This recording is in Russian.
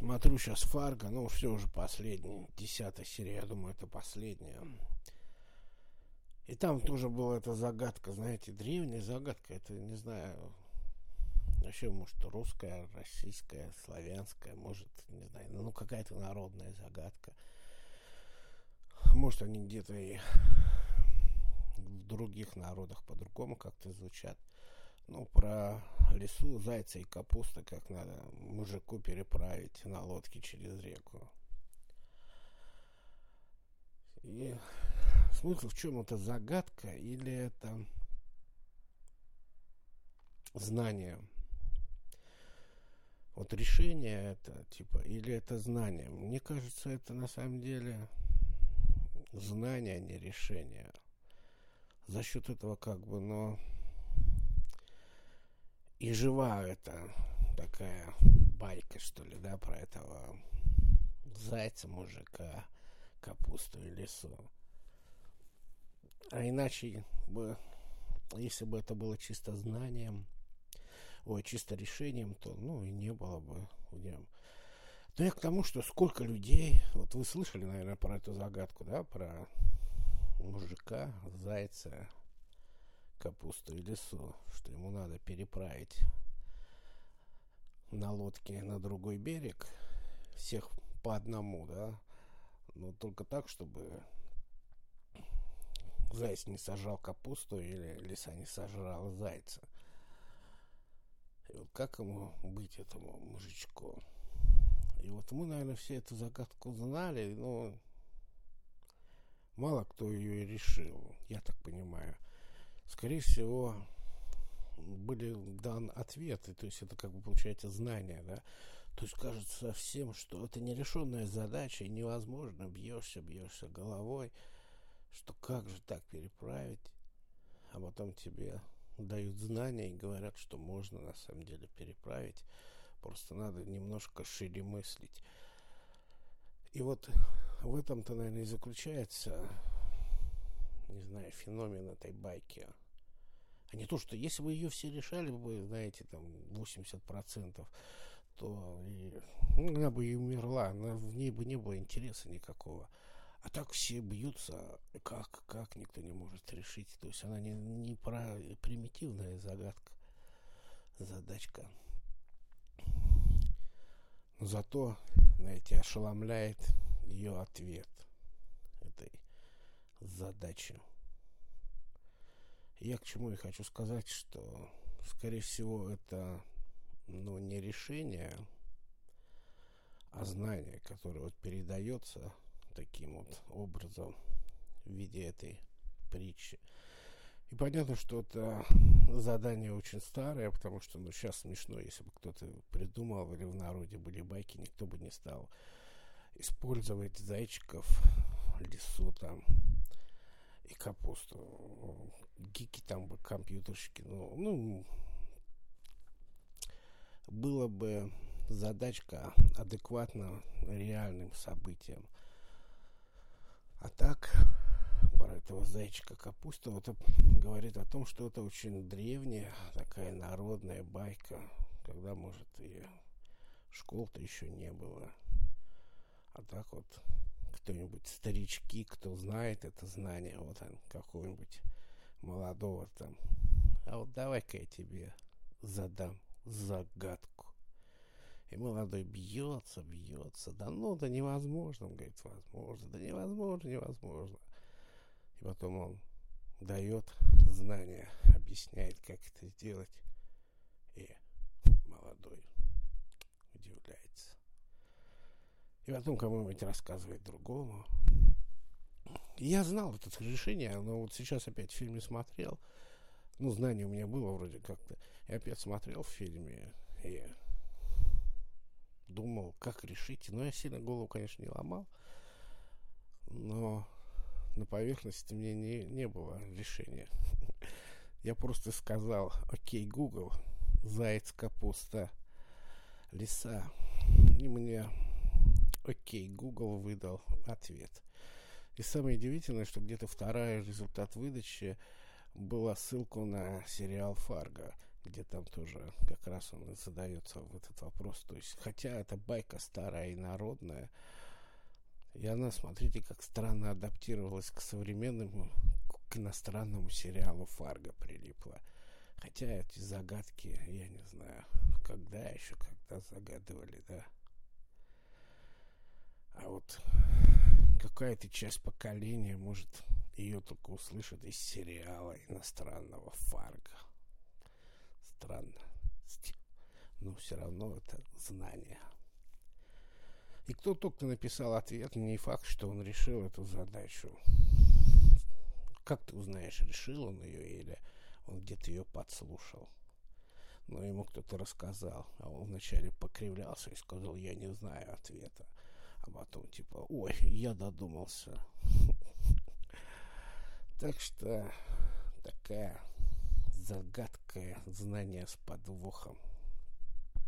Смотрю сейчас Фарго, ну все уже последняя, 10-я серия, я думаю, это последняя. И там тоже была эта загадка, знаете, древняя загадка, это, не знаю, вообще, может, русская, российская, славянская, может, не знаю, ну какая-то народная загадка. Может, они где-то и в других народах по-другому как-то звучат. Ну, про лису, зайца и капуста, как надо мужику переправить на лодке через реку. И смысл в чем? Это загадка или это знание? Вот решение это, типа, или это знание? Мне кажется, это на самом деле знание, а не решение. За счет этого как бы, но и жива эта такая байка, что ли, да, про этого зайца, мужика, капусту и лису. А иначе бы, если бы это было чисто знанием, чисто решением, то, ну, и не было бы в нем. Но я к тому, что сколько людей, вот вы слышали, наверное, про эту загадку, да, про мужика, зайца, капусту и лису, что ему надо переправить на лодке на другой берег всех по одному, да, но только так, чтобы заяц не сожрал капусту или лиса не сожрала зайца. И вот как ему быть, этому мужичку? И вот мы, наверное, все эту загадку знали, но мало кто ее и решил, я так понимаю. Скорее всего, были дан ответы, то есть это как бы получается знание, да. То есть кажется всем, что это нерешенная задача, и невозможно, бьешься головой, что как же так переправить, а потом тебе дают знания и говорят, что можно на самом деле переправить, просто надо немножко шире мыслить. И вот в этом-то, наверное, и заключается, не знаю, феномен этой байки. А не то, что если бы ее все решали бы, знаете, там 80%, то она бы и умерла, в ней бы не было интереса никакого. А так все бьются, как никто не может решить. То есть она не про примитивная задачка. Но зато, знаете, ошеломляет ее ответ этой задачи. Я к чему и хочу сказать, что, скорее всего, это, ну, не решение, а знание, которое вот передается таким вот образом в виде этой притчи. И понятно, что это задание очень старое, потому что, ну, сейчас смешно, если бы кто-то придумал, или в народе были байки, никто бы не стал использовать зайчиков, лису там и капусту. Гики там бы, компьютерщики, ну, было бы задачка адекватна реальным событиям. А так, про этого зайчика капусту, это говорит о том, что это очень древняя, такая народная байка, когда, может, и школ-то еще не было. А так вот, кто-нибудь, старички, кто знает это знание, вот он, какого-нибудь молодого там, а вот давай-ка я тебе задам загадку. И молодой бьется, да невозможно, он говорит, возможно, да невозможно. И потом он дает знания, объясняет, как это сделать. И молодой удивляется. И потом кому-нибудь рассказывает другому. И я знал это решение, но вот сейчас опять в фильме смотрел. Ну, знание у меня было вроде как-то. Я опять смотрел в фильме и думал, как решить. Но я сильно голову, конечно, не ломал. Но на поверхности мне не было решения. Я просто сказал: окей, Google, заяц, капуста, лиса. И мне окей, Google выдал ответ. И самое удивительное, что где-то вторая результат выдачи была ссылка на сериал «Фарго». где там тоже как раз он и задается в этот вопрос. То есть, хотя эта байка старая и народная, и она, смотрите, как странно адаптировалась к современному, к иностранному сериалу «Фарго» прилипла. Хотя эти загадки, я не знаю, когда еще, когда загадывали, да. А вот какая-то часть поколения, может, ее только услышит из сериала иностранного «Фарго». Странно. Но все равно это знание. И кто только написал ответ, не факт, что он решил эту задачу. Как ты узнаешь, решил он ее или он где-то ее подслушал? Но ему кто-то рассказал, а он вначале покривлялся и сказал: я не знаю ответа. А потом типа: ой, я додумался. Так что такая загадка, знание с подвохом.